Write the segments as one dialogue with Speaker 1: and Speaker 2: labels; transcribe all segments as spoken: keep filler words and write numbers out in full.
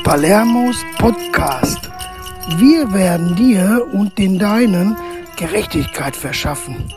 Speaker 1: Palermos Podcast. Wir werden dir und den Deinen Gerechtigkeit verschaffen.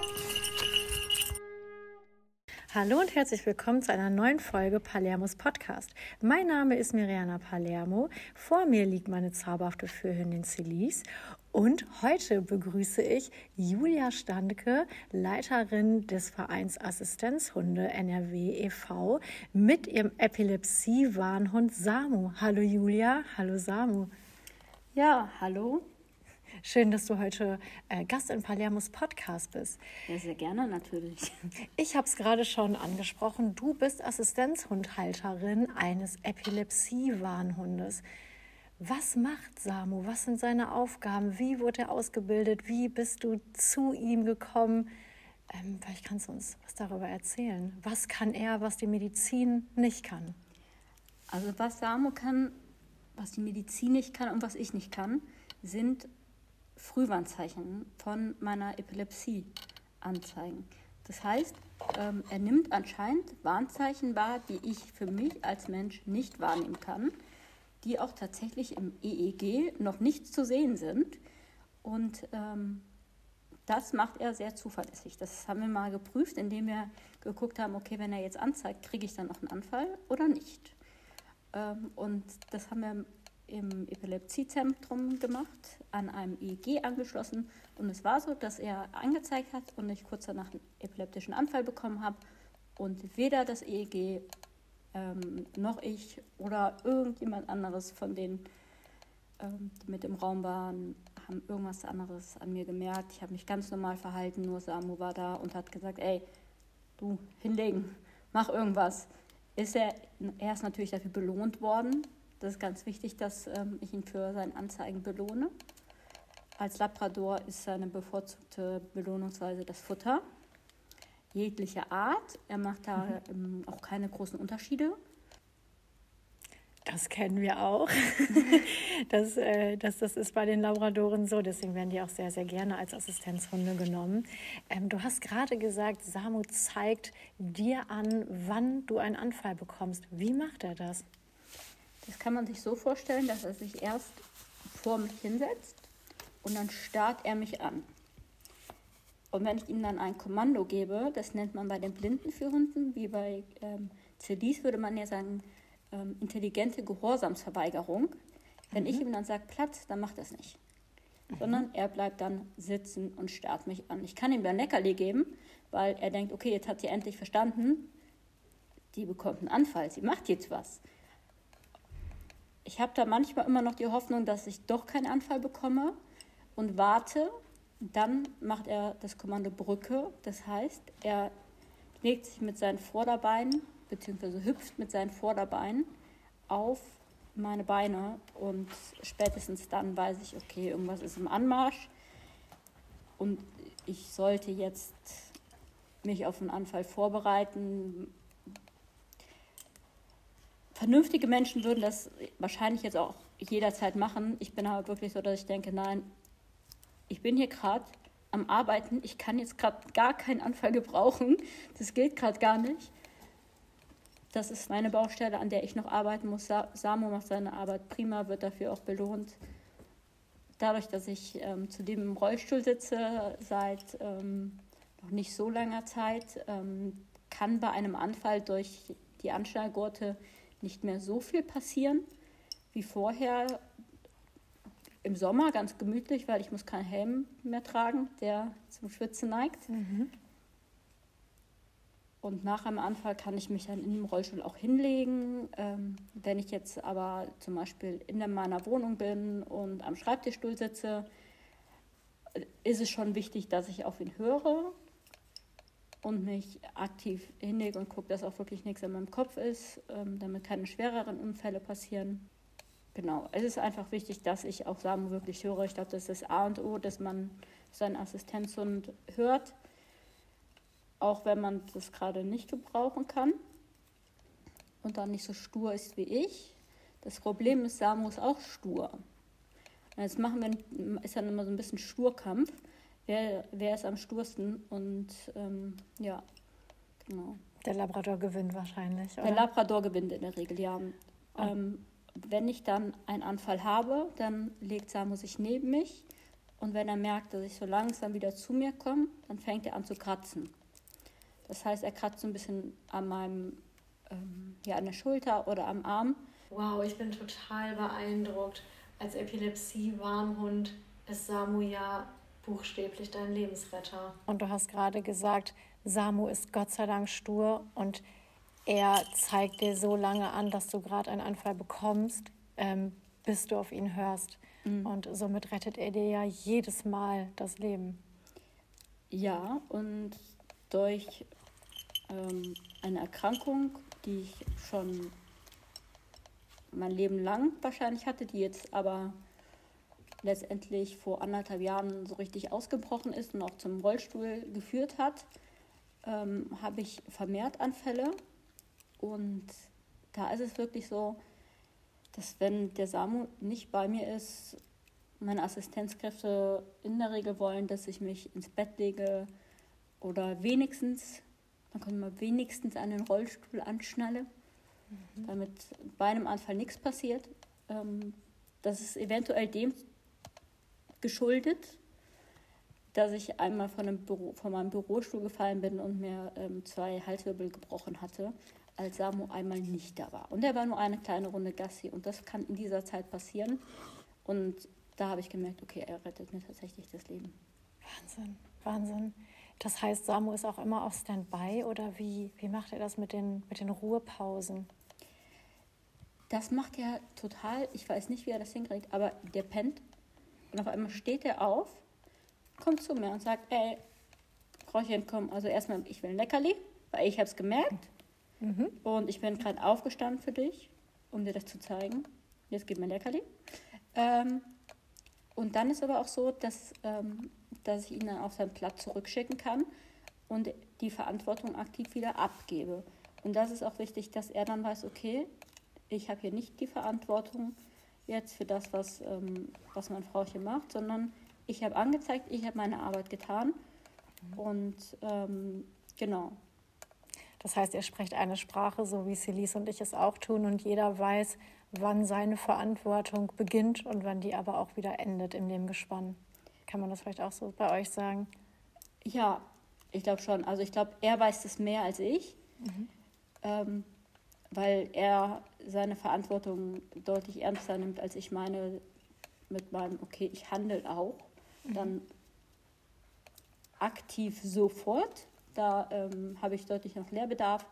Speaker 2: Hallo und herzlich willkommen zu einer neuen Folge Palermos Podcast. Mein Name ist Mirjana Palermo. Vor mir liegt meine zauberhafte Fürhündin Celice. Und heute begrüße ich Julia Standke, Leiterin des Vereins Assistenzhunde N R W e V, mit ihrem Epilepsie-Warnhund Samu. Hallo Julia, hallo Samu.
Speaker 3: Ja, hallo.
Speaker 2: Schön, dass du heute äh, Gast in Palermos Podcast bist.
Speaker 3: Ja, sehr gerne natürlich.
Speaker 2: Ich habe es gerade schon angesprochen, du bist Assistenzhundhalterin eines Epilepsie-Warnhundes. Was macht Samu? Was sind seine Aufgaben? Wie wurde er ausgebildet? Wie bist du zu ihm gekommen? Ähm, vielleicht kannst du uns was darüber erzählen. Was kann er, was die Medizin nicht kann?
Speaker 3: Also was Samu kann, was die Medizin nicht kann und was ich nicht kann, sind Frühwarnzeichen von meiner Epilepsie anzeigen. Das heißt, ähm, er nimmt anscheinend Warnzeichen wahr, die ich für mich als Mensch nicht wahrnehmen kann, die auch tatsächlich im E E G noch nicht zu sehen sind. Und ähm, das macht er sehr zuverlässig. Das haben wir mal geprüft, indem wir geguckt haben, okay, wenn er jetzt anzeigt, kriege ich dann noch einen Anfall oder nicht. Ähm, und das haben wir im Epilepsiezentrum gemacht, an einem E E G angeschlossen. Und es war so, dass er angezeigt hat und ich kurz danach einen epileptischen Anfall bekommen habe. Und weder das E E G ähm, noch ich oder irgendjemand anderes von denen, ähm, die mit im Raum waren, haben irgendwas anderes an mir gemerkt. Ich habe mich ganz normal verhalten, nur Samu war da und hat gesagt, ey, du, hinlegen, mach irgendwas. Ist er, er ist natürlich dafür belohnt worden. Das ist ganz wichtig, dass ähm, ich ihn für seine Anzeigen belohne. Als Labrador ist seine bevorzugte Belohnungsweise das Futter, jeglicher Art. Er macht da mhm. ähm, auch keine großen Unterschiede.
Speaker 2: Das kennen wir auch. das, äh, das, das ist bei den Labradoren so, deswegen werden die auch sehr, sehr gerne als Assistenzhunde genommen. Ähm, du hast gerade gesagt, Samu zeigt dir an, wann du einen Anfall bekommst. Wie macht er das?
Speaker 3: Das kann man sich so vorstellen, dass er sich erst vor mich hinsetzt und dann starrt er mich an. Und wenn ich ihm dann ein Kommando gebe, das nennt man bei den Blindenführhunden, wie bei ähm, Celice würde man ja sagen, ähm, intelligente Gehorsamsverweigerung. Wenn mhm. ich ihm dann sage, Platz, dann macht er es nicht. Mhm. Sondern er bleibt dann sitzen und starrt mich an. Ich kann ihm dann Leckerli geben, weil er denkt, okay, jetzt hat sie endlich verstanden, die bekommt einen Anfall, sie macht jetzt was. Ich habe da manchmal immer noch die Hoffnung, dass ich doch keinen Anfall bekomme und warte. Dann macht er das Kommando Brücke. Das heißt, er legt sich mit seinen Vorderbeinen, beziehungsweise hüpft mit seinen Vorderbeinen auf meine Beine. Und spätestens dann weiß ich, okay, irgendwas ist im Anmarsch. Und ich sollte jetzt mich auf einen Anfall vorbereiten. Vernünftige Menschen würden das wahrscheinlich jetzt auch jederzeit machen. Ich bin aber wirklich so, dass ich denke, nein, ich bin hier gerade am Arbeiten, ich kann jetzt gerade gar keinen Anfall gebrauchen. Das geht gerade gar nicht. Das ist meine Baustelle, an der ich noch arbeiten muss. Samu macht seine Arbeit prima, wird dafür auch belohnt. Dadurch, dass ich ähm, zudem im Rollstuhl sitze seit ähm, noch nicht so langer Zeit, ähm, kann bei einem Anfall durch die Anschnallgurte nicht mehr so viel passieren wie vorher. Im Sommer ganz gemütlich, weil ich muss keinen Helm mehr tragen, der zum Schwitzen neigt. Mhm. Und nach einem Anfall kann ich mich dann in dem Rollstuhl auch hinlegen. Ähm, wenn ich jetzt aber zum Beispiel in meiner Wohnung bin und am Schreibtischstuhl sitze, ist es schon wichtig, dass ich auf ihn höre und mich aktiv hinlege und gucke, dass auch wirklich nichts in meinem Kopf ist, ähm, damit keine schwereren Unfälle passieren. Genau, es ist einfach wichtig, dass ich auch Samu wirklich höre. Ich glaube, das ist das A und O, dass man seinen Assistenzhund hört, auch wenn man das gerade nicht gebrauchen kann und dann nicht so stur ist wie ich. Das Problem ist, Samu ist auch stur. Jetzt machen wir, ist dann immer so ein bisschen Sturkampf. Wer, wer ist am stursten? Und ähm, ja, genau.
Speaker 2: Der Labrador gewinnt wahrscheinlich, oder?
Speaker 3: Der Labrador gewinnt in der Regel, ja.
Speaker 2: Oh.
Speaker 3: Ähm, wenn ich dann einen Anfall habe, dann legt Samu sich neben mich. Und wenn er merkt, dass ich so langsam wieder zu mir komme, dann fängt er an zu kratzen. Das heißt, er kratzt so ein bisschen an meinem, ähm, ja, an der Schulter oder am Arm.
Speaker 2: Wow, ich bin total beeindruckt. Als Epilepsie-Warnhund ist Samu ja buchstäblich dein Lebensretter. Und du hast gerade gesagt, Samu ist Gott sei Dank stur und er zeigt dir so lange an, dass du gerade einen Anfall bekommst, ähm, bis du auf ihn hörst. Mhm. Und somit rettet er dir ja jedes Mal das Leben.
Speaker 3: Ja, und durch ähm, eine Erkrankung, die ich schon mein Leben lang wahrscheinlich hatte, die jetzt aber letztendlich vor anderthalb Jahren so richtig ausgebrochen ist und auch zum Rollstuhl geführt hat, ähm, habe ich vermehrt Anfälle. Und da ist es wirklich so, dass wenn der Samu nicht bei mir ist, meine Assistenzkräfte in der Regel wollen, dass ich mich ins Bett lege oder wenigstens, dann kommt mal wenigstens an den Rollstuhl anschnalle, mhm. damit bei einem Anfall nichts passiert. Ähm, das ist eventuell dem geschuldet, dass ich einmal von, einem Büro, von meinem Bürostuhl gefallen bin und mir ähm, zwei Halswirbel gebrochen hatte, als Samu einmal nicht da war. Und er war nur eine kleine Runde Gassi und das kann in dieser Zeit passieren. Und da habe ich gemerkt, okay, er rettet mir tatsächlich das Leben.
Speaker 2: Wahnsinn, Wahnsinn. Das heißt, Samu ist auch immer auf Standby oder wie, wie macht er das mit den, mit den Ruhepausen?
Speaker 3: Das macht er total, ich weiß nicht, wie er das hinkriegt, aber der pennt und auf einmal steht er auf, kommt zu mir und sagt, ey, Kräuchchen, komm, also erstmal, ich will ein Leckerli, weil ich habe es gemerkt. Mhm. Und ich bin gerade aufgestanden für dich, um dir das zu zeigen. Jetzt gib mir ein Leckerli. Ähm, und dann ist aber auch so, dass, ähm, dass ich ihn dann auf seinen Platz zurückschicken kann und die Verantwortung aktiv wieder abgebe. Und das ist auch wichtig, dass er dann weiß, okay, ich habe hier nicht die Verantwortung jetzt für das, was, ähm, was mein Frauchen macht, sondern ich habe angezeigt, ich habe meine Arbeit getan. Mhm. Und ähm, genau.
Speaker 2: Das heißt, ihr sprecht eine Sprache, so wie Celise und ich es auch tun und jeder weiß, wann seine Verantwortung beginnt und wann die aber auch wieder endet in dem Gespann. Kann man das vielleicht auch so bei euch sagen?
Speaker 3: Ja, ich glaube schon. Also ich glaube, er weiß das mehr als ich, mhm. ähm, weil er seine Verantwortung deutlich ernster nimmt, als ich meine mit meinem, okay, ich handle auch, mhm. dann aktiv sofort. Da ähm, habe ich deutlich noch Lehrbedarf.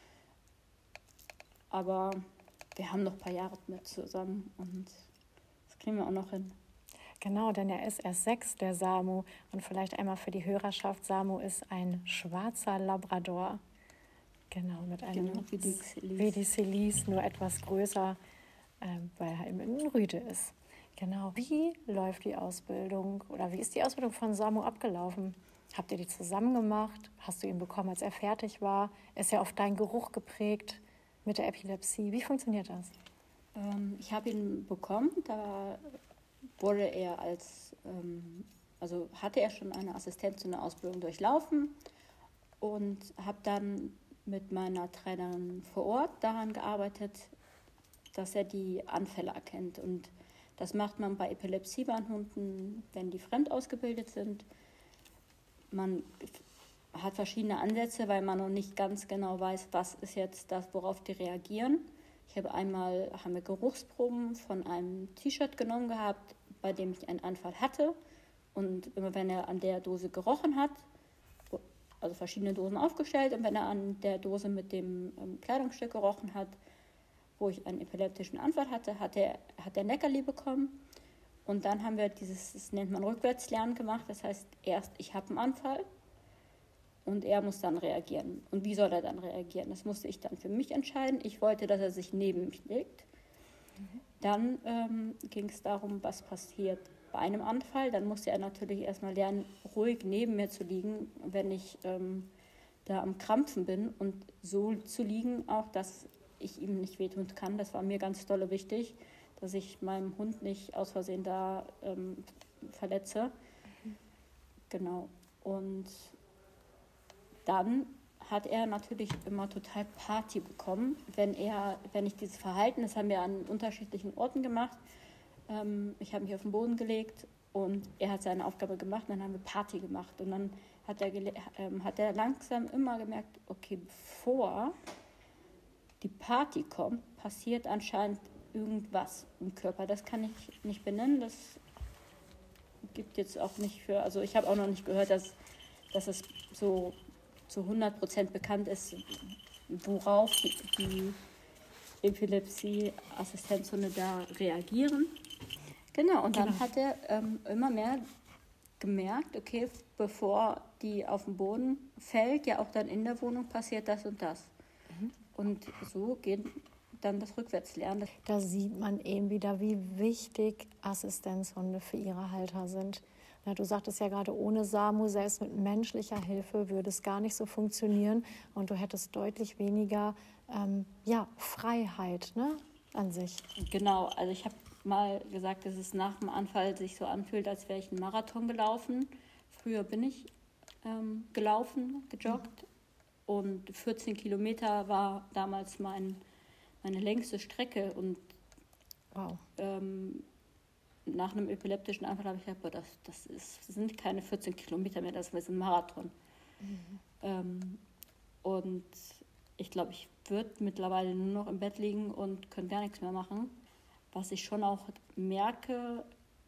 Speaker 3: Aber wir haben noch ein paar Jahre mit zusammen und das kriegen wir auch noch hin.
Speaker 2: Genau, denn er ist erst sechs, der Samu. Und vielleicht einmal für die Hörerschaft, Samu ist ein schwarzer Labrador. Genau, mit einem,
Speaker 3: genau, wie die Celise.
Speaker 2: Wie die Celise, nur etwas größer, äh, weil er eben ein Rüde ist. Genau. Wie läuft die Ausbildung oder wie ist die Ausbildung von Samu abgelaufen? Habt ihr die zusammen gemacht? Hast du ihn bekommen, als er fertig war? Ist er auf deinen Geruch geprägt mit der Epilepsie? Wie funktioniert das?
Speaker 3: Ähm, ich habe ihn bekommen, da wurde er als, ähm, also hatte er schon eine Assistenz in der Ausbildung durchlaufen und habe dann mit meiner Trainerin vor Ort daran gearbeitet, dass er die Anfälle erkennt. Und das macht man bei Epilepsie-Warnhunden, wenn die fremd ausgebildet sind. Man hat verschiedene Ansätze, weil man noch nicht ganz genau weiß, was ist jetzt das, worauf die reagieren. Ich habe einmal haben wir Geruchsproben von einem T-Shirt genommen gehabt, bei dem ich einen Anfall hatte. Und immer wenn er an der Dose gerochen hat, also verschiedene Dosen aufgestellt, und wenn er an der Dose mit dem ähm, Kleidungsstück gerochen hat, wo ich einen epileptischen Anfall hatte, hat er, hat er ein Leckerli bekommen. Und dann haben wir dieses, das nennt man Rückwärtslernen gemacht. Das heißt, erst ich habe einen Anfall und er muss dann reagieren. Und wie soll er dann reagieren? Das musste ich dann für mich entscheiden. Ich wollte, dass er sich neben mich legt. Mhm. Dann ähm, ging es darum, was passiert bei einem Anfall. Dann musste er natürlich erstmal lernen, ruhig neben mir zu liegen, wenn ich ähm, da am Krampfen bin. Und so zu liegen auch, dass ich ihm nicht wehtun kann. Das war mir ganz dolle wichtig, dass ich meinem Hund nicht aus Versehen da ähm, verletze. Mhm. Genau. Und dann hat er natürlich immer total Party bekommen, wenn er, wenn ich dieses Verhalten, das haben wir an unterschiedlichen Orten gemacht. Ähm, ich habe mich auf den Boden gelegt und er hat seine Aufgabe gemacht und dann haben wir Party gemacht. Und dann hat er, gele- ähm, hat er langsam immer gemerkt, okay, bevor die Party kommt, passiert anscheinend irgendwas im Körper. Das kann ich nicht benennen, das gibt jetzt auch nicht für, also ich habe auch noch nicht gehört, dass, dass es so zu hundert Prozent bekannt ist, worauf die, die Epilepsie-Assistenzhunde da reagieren. Genau, und dann
Speaker 2: Genau.
Speaker 3: hat er ähm, immer mehr gemerkt, okay, bevor die auf den Boden fällt, ja auch dann in der Wohnung passiert das und das. Mhm. Und so geht dann das Rückwärtslernen.
Speaker 2: Da sieht man eben wieder, wie wichtig Assistenzhunde für ihre Halter sind. Na, du sagtest ja gerade, ohne Samu, selbst mit menschlicher Hilfe, würde es gar nicht so funktionieren und du hättest deutlich weniger ähm, ja, Freiheit, ne, an sich.
Speaker 3: Genau, also ich habe mal gesagt, dass es nach dem Anfall sich so anfühlt, als wäre ich einen Marathon gelaufen. Früher bin ich ähm, gelaufen, gejoggt mhm. und vierzehn Kilometer war damals mein, meine längste Strecke und
Speaker 2: wow.
Speaker 3: ähm, nach einem epileptischen Anfall habe ich gedacht, boah, das, das, ist, das sind keine vierzehn Kilometer mehr, das ist ein Marathon. Mhm. Ähm, und ich glaube, ich würde mittlerweile nur noch im Bett liegen und könnte gar nichts mehr machen. Was ich schon auch merke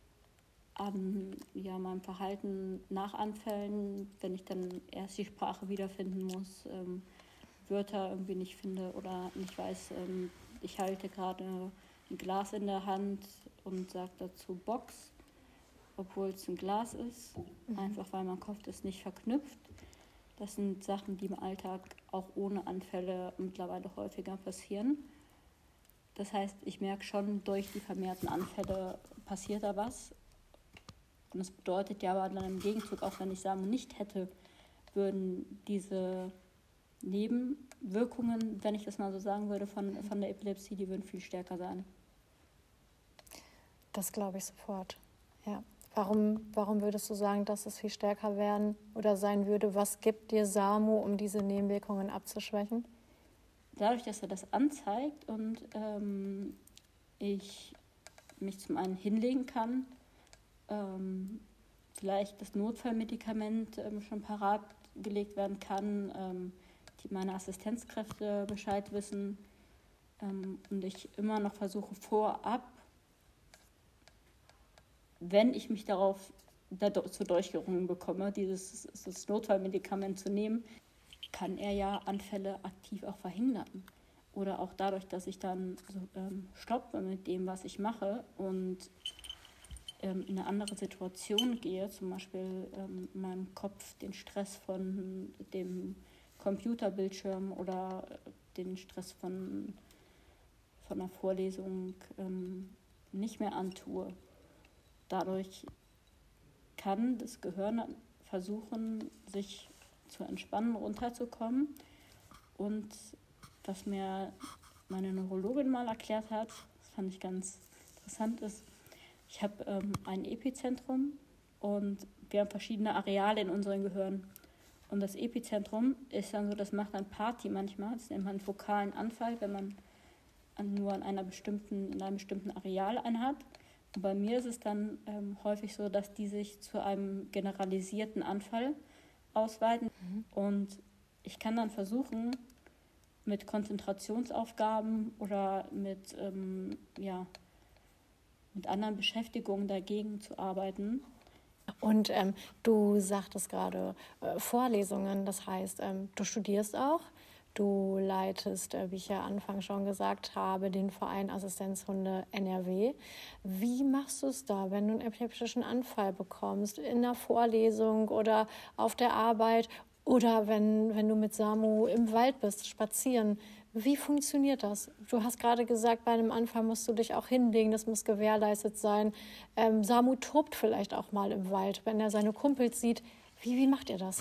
Speaker 3: an ja, meinem Verhalten nach Anfällen, wenn ich dann erst die Sprache wiederfinden muss, ähm, Wörter irgendwie nicht finde oder nicht weiß, ähm, ich halte gerade ein Glas in der Hand und sage dazu Box, obwohl es ein Glas ist, mhm. einfach weil mein Kopf das nicht verknüpft. Das sind Sachen, die im Alltag auch ohne Anfälle mittlerweile häufiger passieren. Das heißt, ich merke schon, durch die vermehrten Anfälle passiert da was. Und das bedeutet ja aber dann im Gegenzug, auch wenn ich Samu nicht hätte, würden diese Nebenwirkungen, wenn ich das mal so sagen würde, von, von der Epilepsie, die würden viel stärker sein.
Speaker 2: Das glaube ich sofort, ja. Warum, warum würdest du sagen, dass es viel stärker werden oder sein würde? Was gibt dir Samu, um diese Nebenwirkungen abzuschwächen?
Speaker 3: Dadurch, dass er das anzeigt und ähm, ich mich zum einen hinlegen kann, ähm, vielleicht das Notfallmedikament ähm, schon parat gelegt werden kann, ähm, die meine Assistenzkräfte Bescheid wissen ähm, und ich immer noch versuche vorab, wenn ich mich darauf da, zur Durchgerungen bekomme, dieses das Notfallmedikament zu nehmen, kann er ja Anfälle aktiv auch verhindern. Oder auch dadurch, dass ich dann so, ähm, stoppe mit dem, was ich mache und ähm, in eine andere Situation gehe, zum Beispiel ähm, in meinem Kopf den Stress von dem Computerbildschirm oder den Stress von, von einer Vorlesung ähm, nicht mehr antue. Dadurch kann das Gehirn versuchen, sich zu entspannen, runterzukommen. Und was mir meine Neurologin mal erklärt hat, das fand ich ganz interessant, ist, ich habe ähm, ein Epizentrum und wir haben verschiedene Areale in unserem Gehirn. Und das Epizentrum ist dann so, das macht dann Party manchmal, das nennt man einen fokalen Anfall, wenn man an, nur an einer bestimmten, in einem bestimmten Areal einen hat. Und bei mir ist es dann ähm, häufig so, dass die sich zu einem generalisierten Anfall ausweiten. Mhm. Und ich kann dann versuchen, mit Konzentrationsaufgaben oder mit, ähm, ja, mit anderen Beschäftigungen dagegen zu arbeiten.
Speaker 2: Und ähm, du sagtest gerade äh, Vorlesungen, das heißt, ähm, du studierst auch. Du leitest, wie ich ja anfangs schon gesagt habe, den Verein Assistenzhunde N R W. Wie machst du es da, wenn du einen epileptischen Anfall bekommst, in der Vorlesung oder auf der Arbeit oder wenn, wenn du mit Samu im Wald bist, spazieren? Wie funktioniert das? Du hast gerade gesagt, bei einem Anfall musst du dich auch hinlegen, das muss gewährleistet sein. Ähm, Samu tobt vielleicht auch mal im Wald, wenn er seine Kumpels sieht. Wie, wie macht ihr das?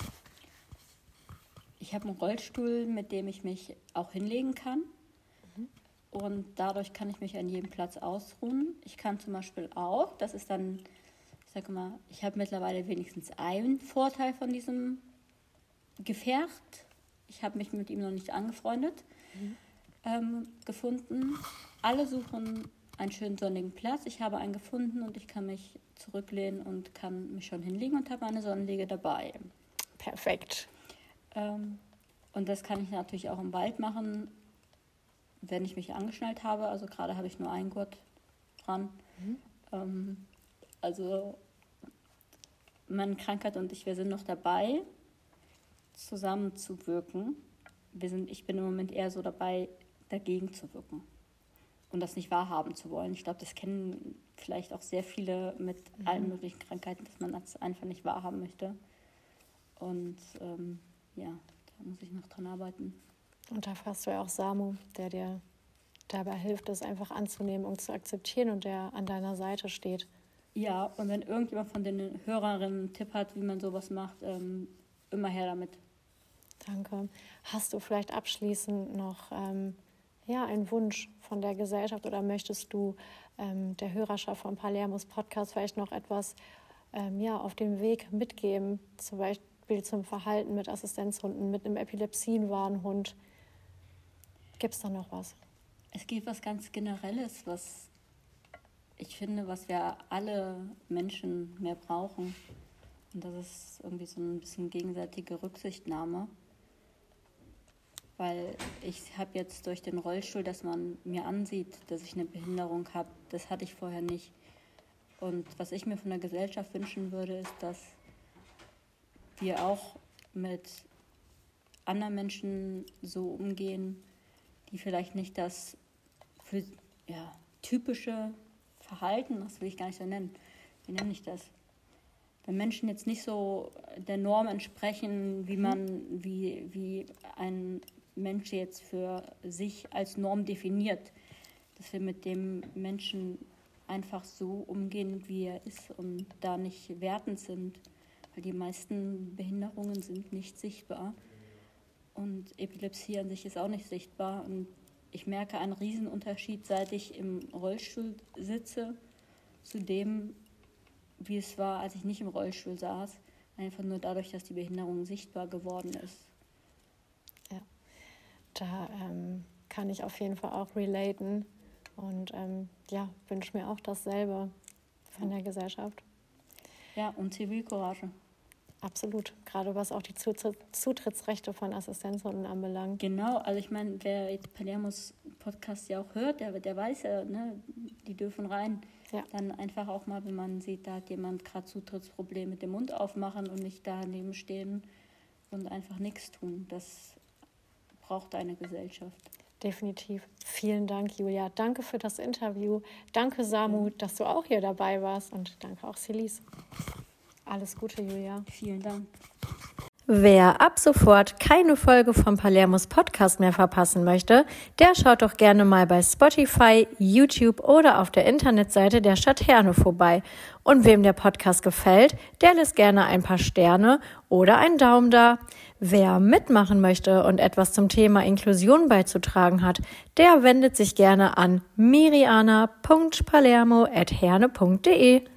Speaker 3: Ich habe einen Rollstuhl, mit dem ich mich auch hinlegen kann. Mhm. Und dadurch kann ich mich an jedem Platz ausruhen. Ich kann zum Beispiel auch, das ist dann, ich sage mal, ich habe mittlerweile wenigstens einen Vorteil von diesem Gefährt. Ich habe mich mit ihm noch nicht angefreundet mhm. ähm, gefunden. Alle suchen einen schönen sonnigen Platz. Ich habe einen gefunden und ich kann mich zurücklehnen und kann mich schon hinlegen und habe eine Sonnenliege dabei.
Speaker 2: Perfekt.
Speaker 3: Ähm, und das kann ich natürlich auch im Wald machen, wenn ich mich angeschnallt habe. Also gerade habe ich nur einen Gurt dran. Mhm. Ähm, also meine Krankheit und ich, wir sind noch dabei, zusammenzuwirken. Wir sind, ich bin im Moment eher so dabei, dagegen zu wirken und das nicht wahrhaben zu wollen. Ich glaube, das kennen vielleicht auch sehr viele mit mhm. allen möglichen Krankheiten, dass man das einfach nicht wahrhaben möchte. Und ähm, ja, da muss ich noch dran arbeiten.
Speaker 2: Und dafür hast du ja auch Samu, der dir dabei hilft, das einfach anzunehmen und zu akzeptieren und der an deiner Seite steht.
Speaker 3: Ja, und wenn irgendjemand von den Hörerinnen einen Tipp hat, wie man sowas macht, ähm, immer her damit.
Speaker 2: Danke. Hast du vielleicht abschließend noch ähm, ja, einen Wunsch von der Gesellschaft oder möchtest du ähm, der Hörerschaft von Palermos Podcast vielleicht noch etwas ähm, ja, auf dem Weg mitgeben, zum Beispiel zum Verhalten mit Assistenzhunden, mit einem Epilepsienwarnhund? Gibt es da noch was?
Speaker 3: Es gibt was ganz Generelles, was ich finde, was wir alle Menschen mehr brauchen. Und das ist irgendwie so ein bisschen gegenseitige Rücksichtnahme. Weil ich habe jetzt durch den Rollstuhl, dass man mir ansieht, dass ich eine Behinderung habe, das hatte ich vorher nicht. Und was ich mir von der Gesellschaft wünschen würde, ist, dass wir auch mit anderen Menschen so umgehen, die vielleicht nicht das für, ja, typische Verhalten, das will ich gar nicht so nennen. Wie nenne ich das? Wenn Menschen jetzt nicht so der Norm entsprechen, wie man, wie, wie ein Mensch jetzt für sich als Norm definiert, dass wir mit dem Menschen einfach so umgehen, wie er ist und da nicht wertend sind, weil die meisten Behinderungen sind nicht sichtbar und Epilepsie an sich ist auch nicht sichtbar und ich merke einen Riesenunterschied, seit ich im Rollstuhl sitze, zu dem, wie es war, als ich nicht im Rollstuhl saß. Einfach nur dadurch, dass die Behinderung sichtbar geworden ist.
Speaker 2: Ja, da ähm, kann ich auf jeden Fall auch relaten. Und ähm, ja, wünsche mir auch dasselbe von der Gesellschaft.
Speaker 3: Ja, und Zivilcourage.
Speaker 2: Absolut, gerade was auch die Zutrittsrechte von Assistenzhunden anbelangt.
Speaker 3: Genau, also ich meine, wer jetzt Palermos Podcast ja auch hört, der, der weiß ja, ne, die dürfen rein. Ja. Dann einfach auch mal, wenn man sieht, da hat jemand gerade Zutrittsprobleme mit dem Mund aufmachen und nicht daneben stehen und einfach nichts tun. Das braucht eine Gesellschaft.
Speaker 2: Definitiv. Vielen Dank, Julia. Danke für das Interview. Danke, Samu, ja. dass du auch hier dabei warst und danke auch Celise. Alles Gute, Julia.
Speaker 3: Vielen Dank.
Speaker 2: Wer ab sofort keine Folge vom Palermos Podcast mehr verpassen möchte, der schaut doch gerne mal bei Spotify, YouTube oder auf der Internetseite der Stadt Herne vorbei. Und wem der Podcast gefällt, der lässt gerne ein paar Sterne oder einen Daumen da. Wer mitmachen möchte und etwas zum Thema Inklusion beizutragen hat, der wendet sich gerne an miriana punkt palermo at herne punkt de.